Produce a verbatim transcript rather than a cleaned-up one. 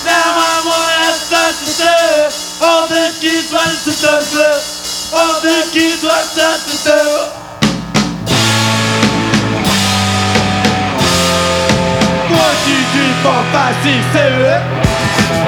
Derrière moi la société, on veut qu'il soit le succès, on veut qu'il soit la société. Moi qui dis pas facile, c'est eux.